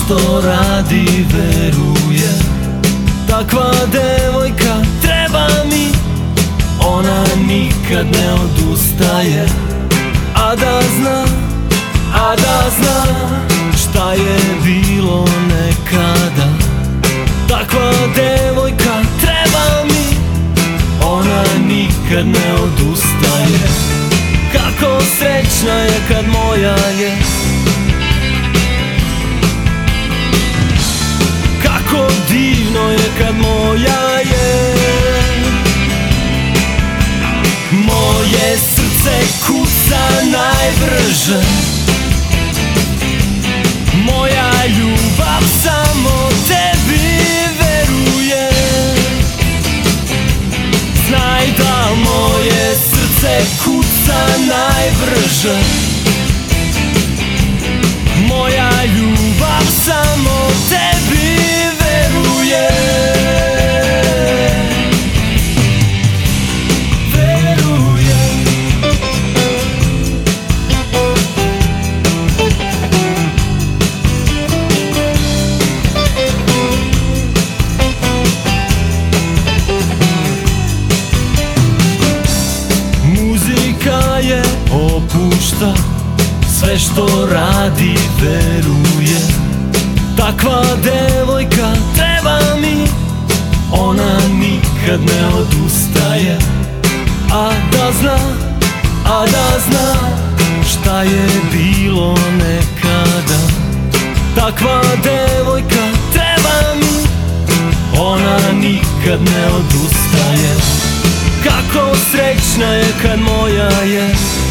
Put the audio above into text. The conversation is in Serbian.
što radi veruje. Takva devojka treba mi, ona nikad ne odustaje. A da zna šta je bilo nekada. Takva devojka treba mi, ona nikad ne odustaje. Kako srećna je kad moja je, kako divno je kad moja je. Moje srce kuca najbrže, moja ljubav samo tebi veruje. Znaj da moje srce kuca najbrže, moja ljubav samo tebi veruje. Opušta sve što radi, veruje. Takva devojka treba mi, ona nikad ne odustaje. A da zna šta je bilo nekada. Takva devojka treba mi, ona nikad ne odustaje. Kako srećna je kad moja je,